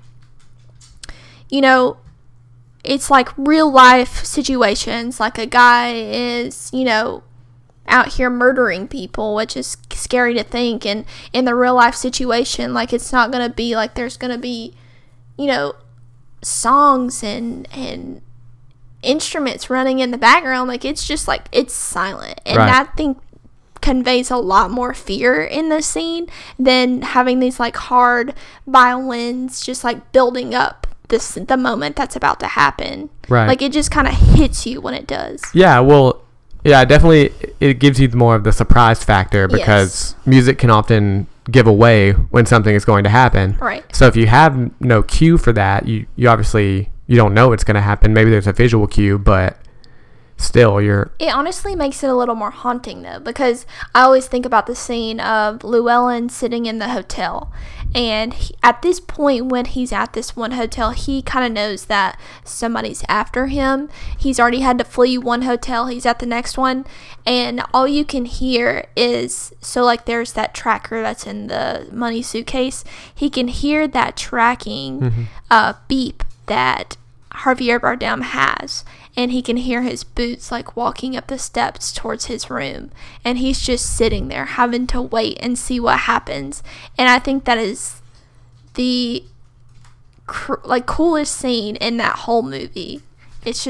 you know, it's like real life situations, like a guy is, you know, out here murdering people, which is scary to think, and in the real life situation, like it's not gonna be like there's gonna be, you know, songs and and instruments running in the background. Like it's just like it's silent, and right. that thing conveys a lot more fear in the scene than having these like hard violins just like building up this the moment that's about to happen. Right. Like it just kind of hits you when it does. Yeah, well, yeah, definitely it gives you more of the surprise factor because yes. music can often give away when something is going to happen. Right. So if you have no cue for that, you, you obviously you don't know what's going to happen. Maybe there's a visual cue, but still you're it honestly makes it a little more haunting though, because I always think about the scene of Llewellyn sitting in the hotel, and he, at this point when he's at this one hotel, he kind of knows that somebody's after him. He's already had to flee one hotel, he's at the next one, and all you can hear is, so like there's that tracker that's in the money suitcase, he can hear that tracking mm-hmm. uh beep that Javier Bardem has, and he can hear his boots like walking up the steps towards his room, and he's just sitting there having to wait and see what happens. And I think that is the cr- like coolest scene in that whole movie. It's just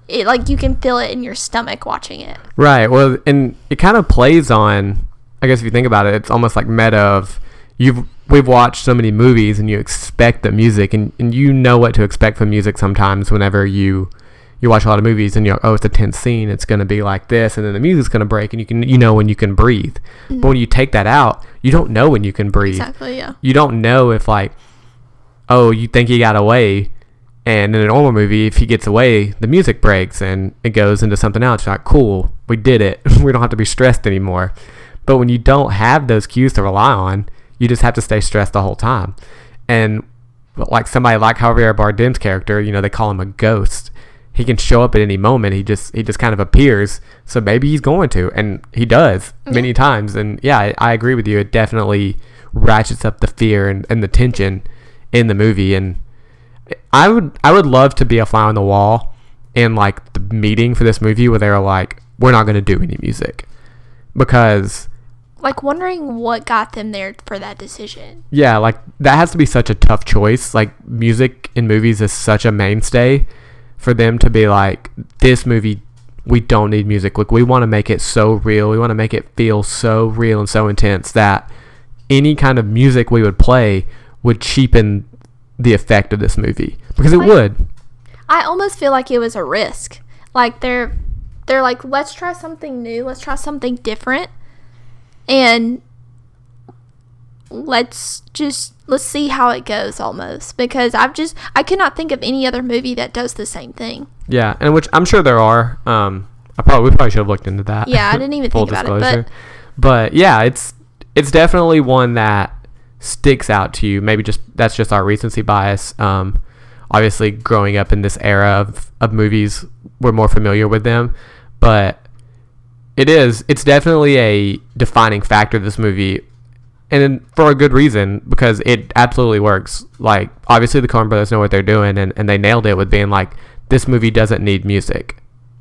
it like you can feel it in your stomach watching it. Right. Well, and it kind of plays on, I guess if you think about it, it's almost like meta of you've we've watched so many movies and you expect the music and, and you know what to expect from music sometimes whenever you you watch a lot of movies and you're like, oh, it's a tense scene, it's going to be like this, and then the music's going to break, and you can you know when you can breathe. Mm-hmm. But when you take that out, you don't know when you can breathe. Exactly, yeah. You don't know if like, oh, you think he got away, and in a normal movie, if he gets away, the music breaks and it goes into something else. You're like, cool, we did it. We don't have to be stressed anymore. But when you don't have those cues to rely on, you just have to stay stressed the whole time. And like somebody like Javier Bardem's character, you know, they call him a ghost. He can show up at any moment. He just he just kind of appears. So maybe he's going to, and he does many times. And yeah, I, I agree with you. It definitely ratchets up the fear and, and the tension in the movie. And I would I would love to be a fly on the wall in like the meeting for this movie where they were like, we're not going to do any music, because like wondering what got them there for that decision. Yeah, like that has to be such a tough choice. Like music in movies is such a mainstay. For them to be like, this movie, we don't need music. Like, we want to make it so real. We want to make it feel so real and so intense that any kind of music we would play would cheapen the effect of this movie. Because it like, would. I almost feel like it was a risk. Like, they're, they're like, let's try something new. Let's try something different. And let's just let's see how it goes almost, because I've just I cannot think of any other movie that does the same thing. Yeah, and which I'm sure there are. Um, I probably we probably should have looked into that. Yeah, I didn't even think about disclosure. it, but but yeah, it's it's definitely one that sticks out to you. Maybe just that's just our recency bias. Um, obviously, growing up in this era of of movies, we're more familiar with them, but it is it's definitely a defining factor of this movie. And for a good reason, because it absolutely works. Like, obviously the Coen brothers know what they're doing, and, and they nailed it with being like, this movie doesn't need music.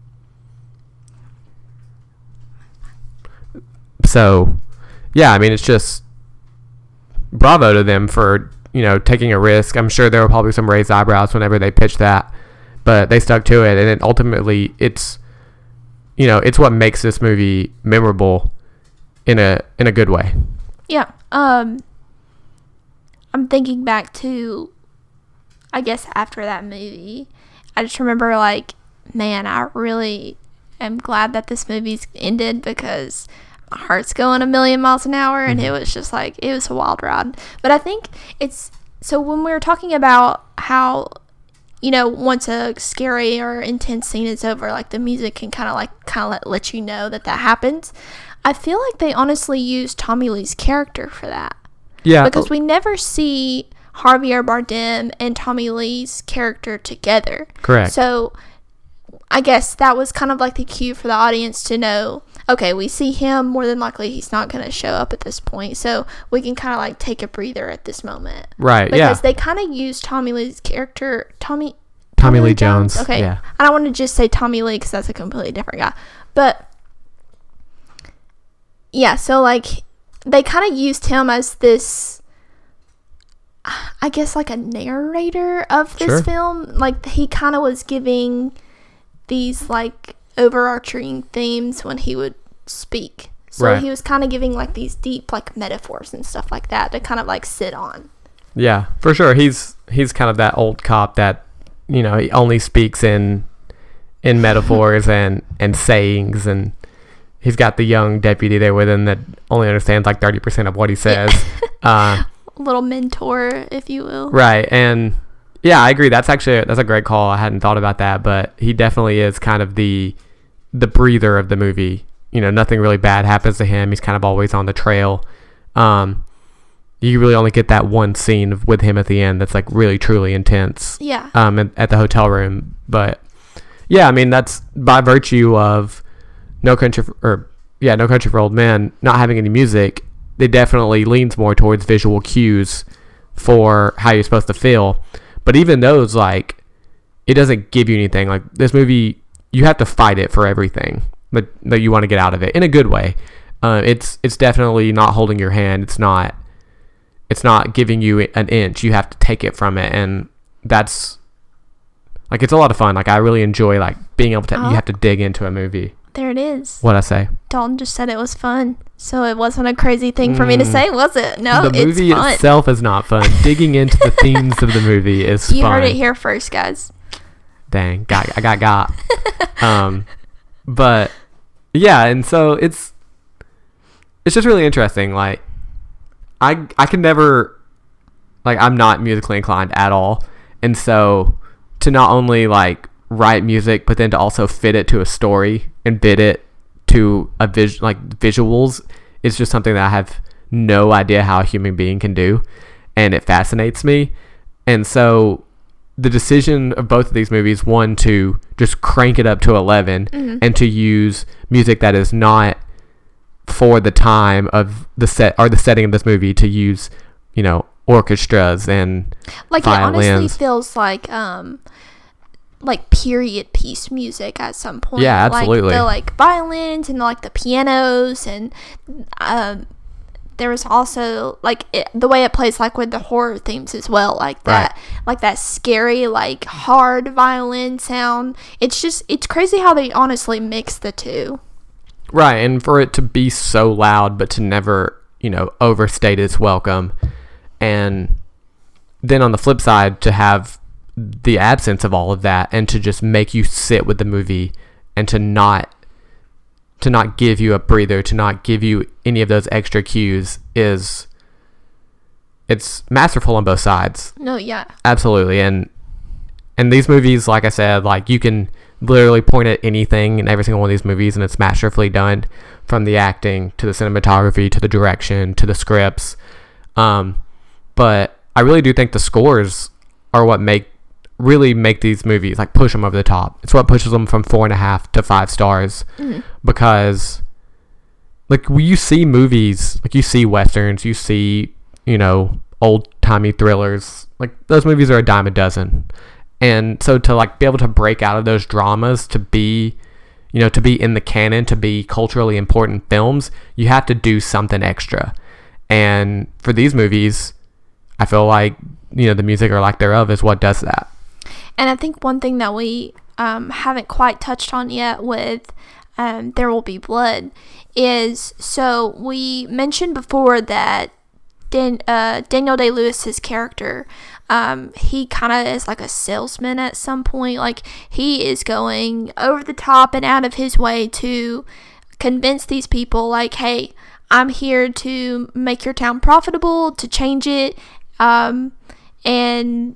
So, yeah, I mean, it's just bravo to them for, you know, taking a risk. I'm sure there were probably some raised eyebrows whenever they pitched that, but they stuck to it, and it ultimately, it's, you know, it's what makes this movie memorable in a in a good way. Yeah. Um, I'm thinking back to, I guess, after that movie, I just remember, like, man, I really am glad that this movie's ended, because my heart's going a million miles an hour, and mm-hmm. it was just, like, it was a wild ride. But I think it's, so when we were talking about how, you know, once a scary or intense scene is over, like, the music can kind of, like, kind of let, let you know that that happens. I feel like they honestly used Tommy Lee's character for that. Yeah. Because we never see Javier Bardem and Tommy Lee's character together. Correct. So I guess that was kind of like the cue for the audience to know, okay, we see him, more than likely he's not going to show up at this point. So we can kind of like take a breather at this moment. Right, because yeah. Because they kind of used Tommy Lee's character, Tommy... Tommy, Tommy Lee Jones. Jones. Okay. Yeah. I don't want to just say Tommy Lee because that's a completely different guy. But... yeah, so, like, they kind of used him as this, I guess, like, a narrator of this sure. film. Like, he kind of was giving these, like, overarching themes when he would speak. So right. he was kind of giving, like, these deep, like, metaphors and stuff like that to kind of, like, sit on. Yeah, for sure. He's he's kind of that old cop that, you know, he only speaks in in metaphors and, and sayings, and he's got the young deputy there with him that only understands like thirty percent of what he says. uh, a little mentor, if you will. Right. And yeah, I agree. That's actually, that's a great call. I hadn't thought about that, but he definitely is kind of the, the breather of the movie. You know, nothing really bad happens to him. He's kind of always on the trail. Um, you really only get that one scene of, with him at the end that's like really truly intense. Yeah. Um, at, at the hotel room. But yeah, I mean, that's by virtue of No Country for, or yeah, No Country for Old Men not having any music. It definitely leans more towards visual cues for how you're supposed to feel. But even those, like, it doesn't give you anything. Like, this movie, you have to fight it for everything that, that you want to get out of it in a good way. Uh, it's it's definitely not holding your hand. It's not it's not giving you an inch. You have to take it from it, and that's Like, it's a lot of fun. Like, I really enjoy, like, being able to, Oh. you have to dig into a movie. There it is. What'd I say? Dalton just said it was fun. So it wasn't a crazy thing for me to Mm. say, was it? No, the movie it's fun. itself is not fun. Digging into the themes of the movie is You fun. heard it here first, guys. Dang, got, I got got. um, but yeah, and so it's it's just really interesting. Like, I I can never, like, I'm not musically inclined at all, and so to not only like write music, but then to also fit it to a story and bid it to a vis like visuals is just something that I have no idea how a human being can do, and it fascinates me. And so the decision of both of these movies, one, to just crank it up to eleven, Mm-hmm. and to use music that is not for the time of the set or the setting of this movie, to use, you know, orchestras and Like, it honestly violins. feels like, um, like period piece music at some point. Yeah, absolutely. Like the like violins and like the pianos, and um, there was also like it, the way it plays like with the horror themes as well, like that, like that scary like hard violin sound. It's just it's crazy how they honestly mix the two. Right, and for it to be so loud, but to never, you know, overstate its welcome. And then on the flip side, to have the absence of all of that, and to just make you sit with the movie, and to not to not give you a breather, to not give you any of those extra cues, is it's masterful on both sides. No, yeah, Absolutely. And and these movies, like I said, like, you can literally point at anything in every single one of these movies, and it's masterfully done, from the acting to the cinematography to the direction to the scripts. Um, but I really do think the scores are what make really make these movies, like, push them over the top. It's what pushes them from four and a half to five stars, Mhm. because, like, when you see movies, like, you see westerns, you see, you know, old timey thrillers, like, those movies are a dime a dozen. And so to, like, be able to break out of those dramas, to be, you know, to be in the canon, to be culturally important films, you have to do something extra. And for these movies, I feel like, you know, the music or lack thereof is what does that. And I think one thing that we um, haven't quite touched on yet with um, There Will Be Blood is, so we mentioned before that Dan- uh, Daniel Day-Lewis's character, um, he kind of is like a salesman at some point. Like, he is going over the top and out of his way to convince these people, like, hey, I'm here to make your town profitable, to change it, um, and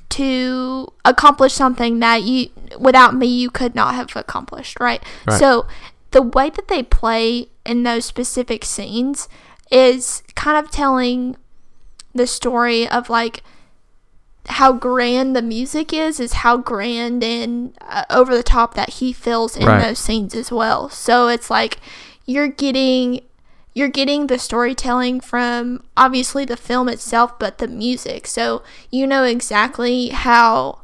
to accomplish something that you, without me, you could not have accomplished, right? Right. So the way that they play in those specific scenes is kind of telling the story of, like, how grand the music is, is how grand and uh, over the top that he feels in Right. those scenes as well. So it's like you're getting you're getting the storytelling from obviously the film itself, but the music. So you know exactly how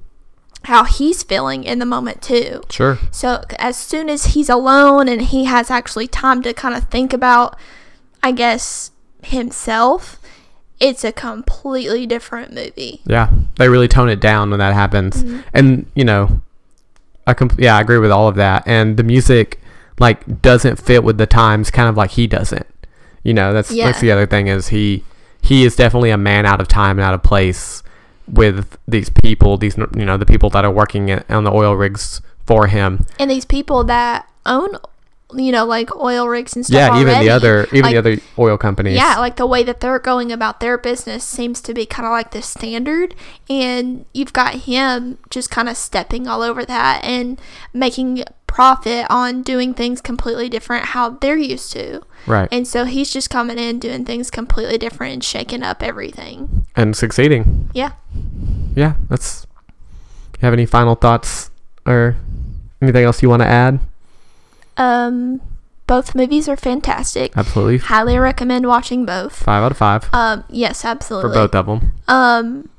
how he's feeling in the moment too. Sure. So as soon as he's alone and he has actually time to kind of think about, I guess, himself, it's a completely different movie. Yeah, they really tone it down when that happens. Mhm. And, you know, I com- yeah, I agree with all of that. And the music, like, doesn't fit with the times, kind of like he doesn't. You know, that's Yeah. that's the other thing, is he he is definitely a man out of time and out of place with these people, these, you know, the people that are working at, on the oil rigs for him. And these people that own, you know, like oil rigs and stuff. Yeah, even already, the other even like, the other oil companies. Yeah, like the way that they're going about their business seems to be kind of like the standard, and you've got him just kind of stepping all over that and making profit on doing things completely different how they're used to. Right. And so he's just coming in doing things completely different and shaking up everything. And succeeding. Yeah. Yeah, that's. You have any final thoughts or anything else you want to add? Um, both movies are fantastic. Absolutely. Highly recommend watching both. Five out of five Um, yes, absolutely. for both of them. Um,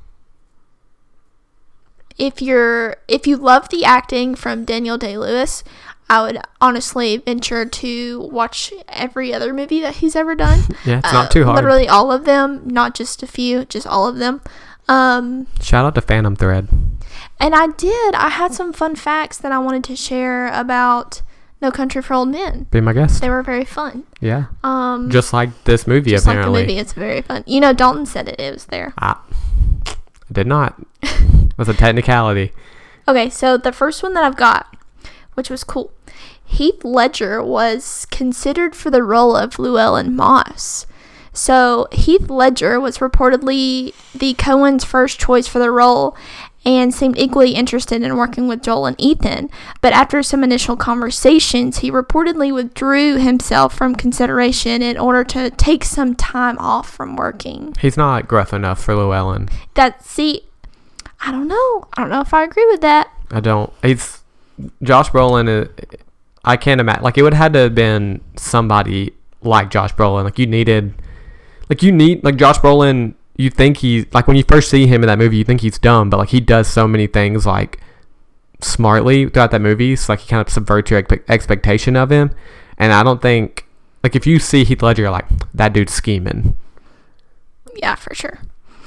if you're if you love the acting from Daniel Day-Lewis, I would honestly venture to watch every other movie that he's ever done. Yeah, it's Uh, not too hard. Literally all of them, not just a few, just all of them. Um, Shout out to Phantom Thread. And I did. I had some fun facts that I wanted to share about No Country for Old Men. Be my guest. They were very fun. Yeah. Um, just like this movie, just apparently. Just like the movie, it's very fun. You know, Dalton said it. It was there. Ah, I did not. That's a technicality. Okay, so the first one that I've got, which was cool. Heath Ledger was considered for the role of Llewellyn Moss. So Heath Ledger was reportedly the Coens' first choice for the role and seemed equally interested in working with Joel and Ethan. But after some initial conversations, he reportedly withdrew himself from consideration in order to take some time off from working. He's not gruff enough for Llewellyn. That, see, I don't know. I don't know if I agree with that. I don't. He's Josh Brolin. Is, I can't imagine. Like, it would have had to have been somebody like Josh Brolin. Like, you needed, like, you need, like, Josh Brolin. You think he, like, when you first see him in that movie, you think he's dumb, but, like, he does so many things, like, smartly throughout that movie. So, like, he kind of subverts your expe- expectation of him. And I don't think, like, if you see Heath Ledger, you're like, that dude's scheming. Yeah, for sure.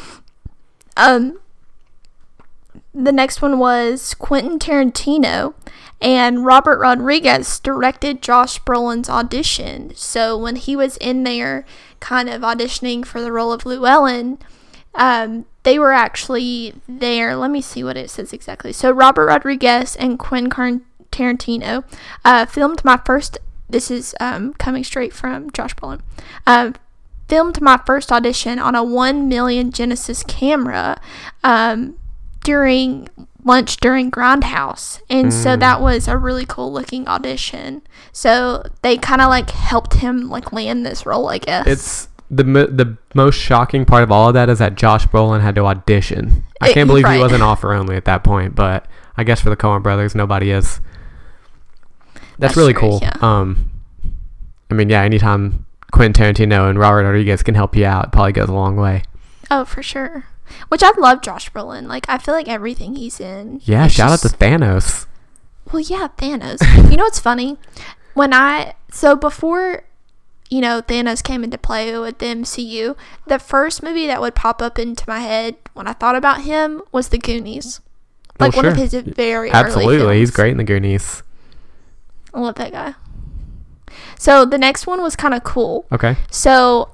Um, the next one was Quentin Tarantino, and Robert Rodriguez directed Josh Brolin's audition. So when he was in there kind of auditioning for the role of Llewellyn, um, they were actually there. Let me see what it says exactly. So Robert Rodriguez and Quentin Tarantino uh, filmed my first, this is um, coming straight from Josh Brolin, um, filmed my first audition on a one million Genesis camera um, during lunch during Grindhouse, and mm. so that was a really cool looking audition. So they kind of like helped him like land this role, I guess. It's the the most shocking part of all of that is that Josh Brolin had to audition. I can't it, believe right. he wasn't offer only at that point, but I guess for the Coen brothers, nobody is. That's, That's really true, cool. Yeah. Um, I mean, yeah, anytime Quentin Tarantino and Robert Rodriguez can help you out, it probably goes a long way. Oh, for sure. Which I love Josh Brolin. Like, I feel like everything he's in. Yeah, shout just... out to Thanos. Well, yeah, Thanos. You know what's funny? When I, so before, you know, Thanos came into play with the M C U, the first movie that would pop up into my head when I thought about him was The Goonies. Like, well, one sure. of his very Absolutely. early films. He's great in The Goonies. I love that guy. So, the next one was kind of cool. Okay. So,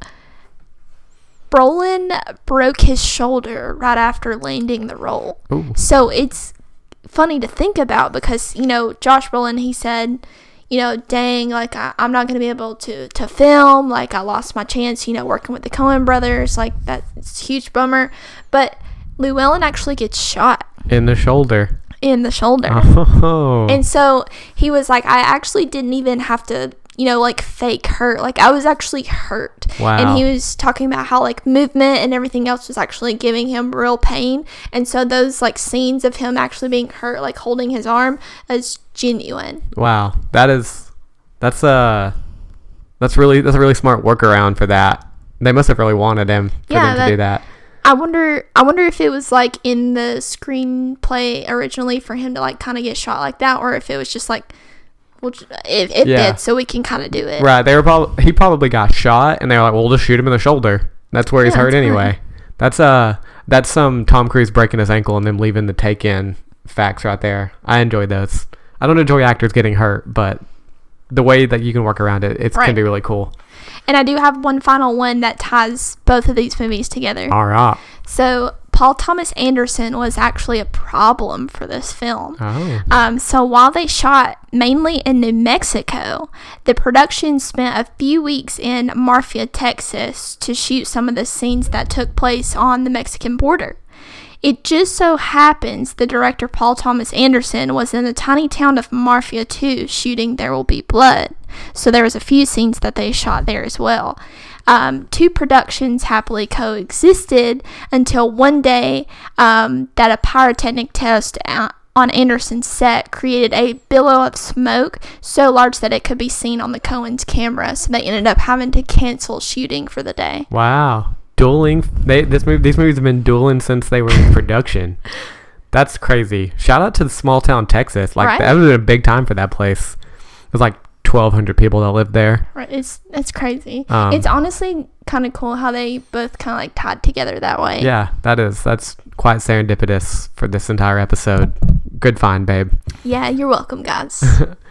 Brolin broke his shoulder right after landing the role. Ooh. So it's funny to think about because, you know, Josh Brolin, he said, you know, dang, like, I, I'm not going to be able to, to film. Like, I lost my chance, you know, working with the Coen brothers. Like, that's a huge bummer. But Llewellyn actually gets shot. In the shoulder. In the shoulder. Oh. And so he was like, I actually didn't even have to, you know, like fake hurt. Like, I was actually hurt. Wow. And he was talking about how like movement and everything else was actually giving him real pain. And so those like scenes of him actually being hurt, like holding his arm, is genuine. Wow. That is, that's a, that's really, that's a really smart workaround for that. They must have really wanted him for yeah, them to that, do that. I wonder, I wonder if it was like in the screenplay originally for him to like kind of get shot like that, or if it was just like, well, it, it yeah. did, so we can kind of do it. Right. They were probably, he probably got shot and they were like, well, we'll just shoot him in the shoulder. That's where he's yeah, hurt that's anyway. fine. That's uh that's some Tom Cruise breaking his ankle and them leaving the take in facts right there. I enjoy those. I don't enjoy actors getting hurt, but the way that you can work around it, it right. can be really cool. And I do have one final one that ties both of these movies together. All right. So Paul Thomas Anderson was actually a problem for this film. Oh. Um, so while they shot mainly in New Mexico, the production spent a few weeks in Mafia, Texas to shoot some of the scenes that took place on the Mexican border. It just so happens the director Paul Thomas Anderson was in the tiny town of Mafia two shooting There Will Be Blood. So there was a few scenes that they shot there as well. Um, two productions happily coexisted until one day um, that a pyrotechnic test on Anderson's set created a billow of smoke so large that it could be seen on the Coens' camera. So they ended up having to cancel shooting for the day. Wow. Dueling. They this movie. These movies have been dueling since they were in production. That's crazy. Shout out to the small town Texas. Like right? That was a big time for that place. It was like twelve hundred people that live there. Right, it's it's crazy. Um, it's honestly kind of cool how they both kind of like tied together that way. Yeah, that is. That's quite serendipitous for this entire episode. Good find, babe. Yeah, you're welcome, guys.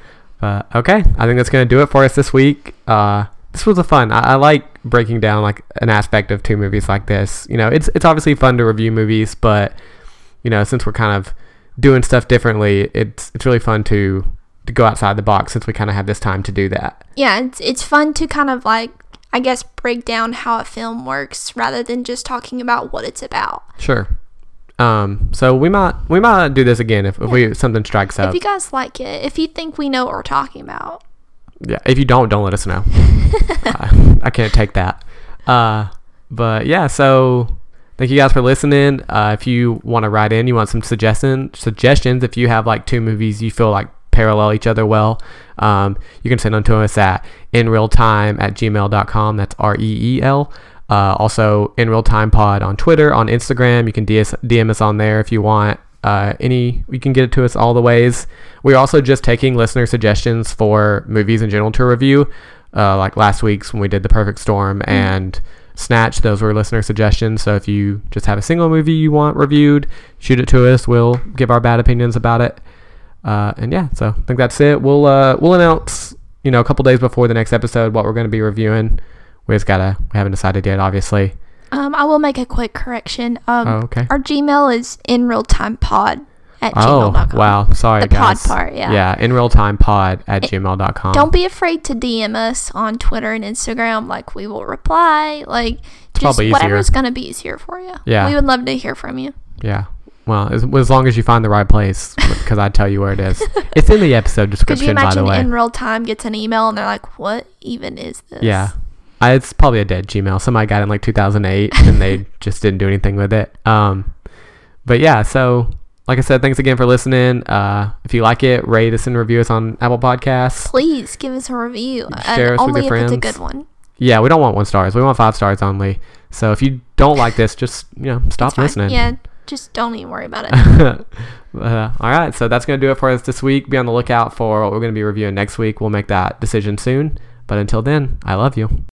uh, okay, I think that's going to do it for us this week. Uh, this was a fun. I, I like breaking down like an aspect of two movies like this. You know, it's it's obviously fun to review movies, but you know, since we're kind of doing stuff differently, it's it's really fun to to go outside the box since we kind of have this time to do that. Yeah, it's it's fun to kind of like, I guess, break down how a film works rather than just talking about what it's about. Sure. Um, so we might we might do this again if, if we something strikes up. If you guys like it, if you think we know what we're talking about. Yeah. If you don't, don't let us know. uh, I can't take that. Uh, but yeah. So thank you guys for listening. Uh, if you want to write in, you want some suggestion suggestions. If you have like two movies you feel like parallel each other well, um, you can send them to us at inrealtime at gmail dot com. That's R E E L. Uh, also, In Real Time Pod on Twitter, on Instagram. You can D M us on there if you want. Uh, any, you can get it to us all the ways. We're also just taking listener suggestions for movies in general to review. Uh, like last week's when we did The Perfect Storm mm-hmm. and Snatch, those were listener suggestions. So if you just have a single movie you want reviewed, shoot it to us. We'll give our bad opinions about it. Uh, and yeah, so I think that's it. We'll uh, we'll announce, you know, a couple days before the next episode what we're going to be reviewing. We just gotta, we haven't decided yet, obviously. Um, I will make a quick correction. Um, oh, okay. Our Gmail is inrealtimepod at oh, gmail dot com. Wow. Sorry, the guys. pod part, yeah. Yeah, inrealtimepod at gmail dot com. Don't be afraid to D M us on Twitter and Instagram. Like, we will reply. Like, it's just whatever's easier. going to be easier for you. Yeah. We would love to hear from you. Yeah. Well, as, as long as you find the right place, because I tell you where it is. It's in the episode description, by the way. Could you imagine In Real Time gets an email and they're like, what even is this? Yeah. I, it's probably a dead Gmail. Somebody got it in like two thousand eight and they just didn't do anything with it. Um, but yeah, so like I said, thanks again for listening. Uh, if you like it, rate us and review us on Apple Podcasts. Please give us a review. Share and us only with your if friends. it's a good one. Yeah, we don't want one stars. We want five stars only. So if you don't like this, just, you know, stop listening. Yeah, just don't even worry about it. uh, all right, so that's going to do it for us this week. Be on the lookout for what we're going to be reviewing next week. We'll make that decision soon. But until then, I love you.